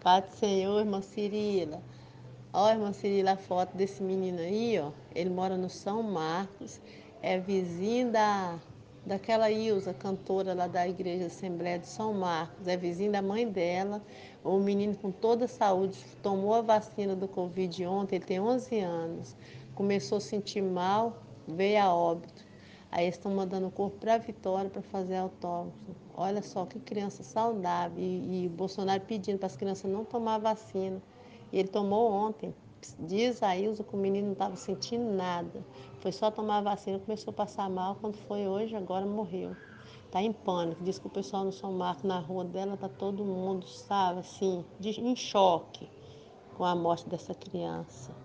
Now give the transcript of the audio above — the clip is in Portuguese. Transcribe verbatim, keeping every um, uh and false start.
Paz do Senhor, irmã Cirila. Ó, irmã Cirila, a foto desse menino aí, ó. Ele mora no São Marcos, é vizinho da, daquela Ilza, cantora lá da Igreja Assembleia de São Marcos, é vizinho da mãe dela. O menino com toda a saúde, tomou a vacina do Covid ontem, ele tem onze anos. Começou a sentir mal, veio a óbito. Aí eles estão mandando o corpo para Vitória para fazer autópsia. Olha só que criança saudável. E, e Bolsonaro pedindo para as crianças não tomar vacina. E ele tomou ontem. Diz a Ilza que o menino não estava sentindo nada. Foi só tomar a vacina, começou a passar mal. Quando foi hoje, agora morreu. Está em pânico. Diz que o pessoal no São Marcos, na rua dela, está todo mundo, sabe, assim, de, em choque com a morte dessa criança.